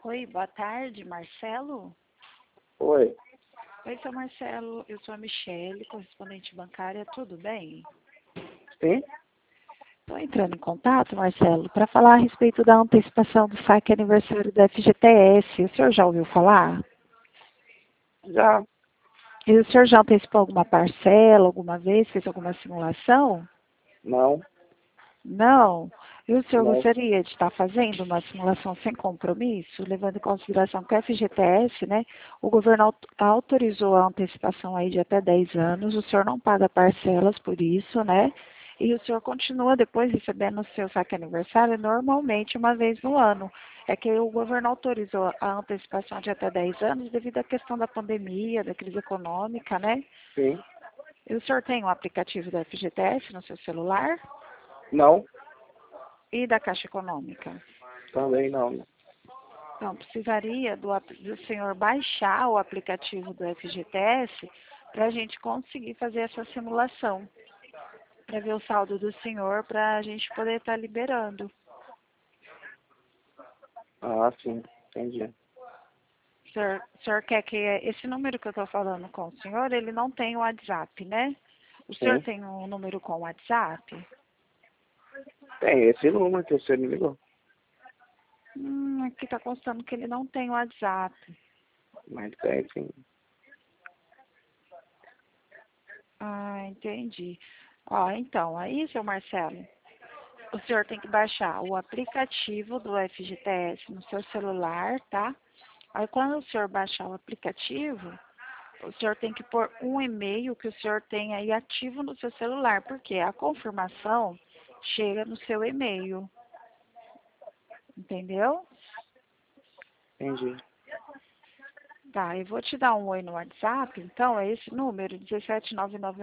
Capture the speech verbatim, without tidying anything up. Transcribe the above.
Oi, boa tarde, Marcelo. Oi, Oi, seu Marcelo, eu sou a Michele, correspondente bancária, tudo bem? sim? Estou entrando em contato, Marcelo, para falar a respeito da antecipação do saque aniversário da F G T S. O senhor já ouviu falar? Já, E o senhor já antecipou alguma parcela, alguma vez, fez alguma simulação? não, Não. E o senhor não, gostaria de estar fazendo uma simulação sem compromisso, levando em consideração que o F G T S, né, o governo aut- autorizou a antecipação aí de até dez anos, o senhor não paga parcelas por isso, né? E o senhor continua depois recebendo o seu saque aniversário normalmente uma vez no ano. É que o governo autorizou a antecipação de até dez anos devido à questão da pandemia, da crise econômica, né? sim, E o senhor tem o aplicativo da F G T S no seu celular? não, E da Caixa Econômica? também não. Então, precisaria do, ap- do senhor baixar o aplicativo do F G T S para a gente conseguir fazer essa simulação, para ver o saldo do senhor, para a gente poder estar liberando. Ah, sim, entendi. O senhor, o senhor quer que esse número que eu estou falando com o senhor, ele não tem o WhatsApp, né? O senhor Sim, tem um número com WhatsApp? tem esse número que você me ligou, Hum, aqui está constando que ele não tem WhatsApp. mas tem sim. Ah, entendi. Ó, então, aí, seu Marcelo, o senhor tem que baixar o aplicativo do F G T S no seu celular, tá? Aí quando o senhor baixar o aplicativo, o senhor tem que pôr um e-mail que o senhor tem aí ativo no seu celular, porque a confirmação chega no seu e-mail, entendeu? Entendi. Tá, eu vou te dar um oi no WhatsApp, então é esse número, um sete nove nove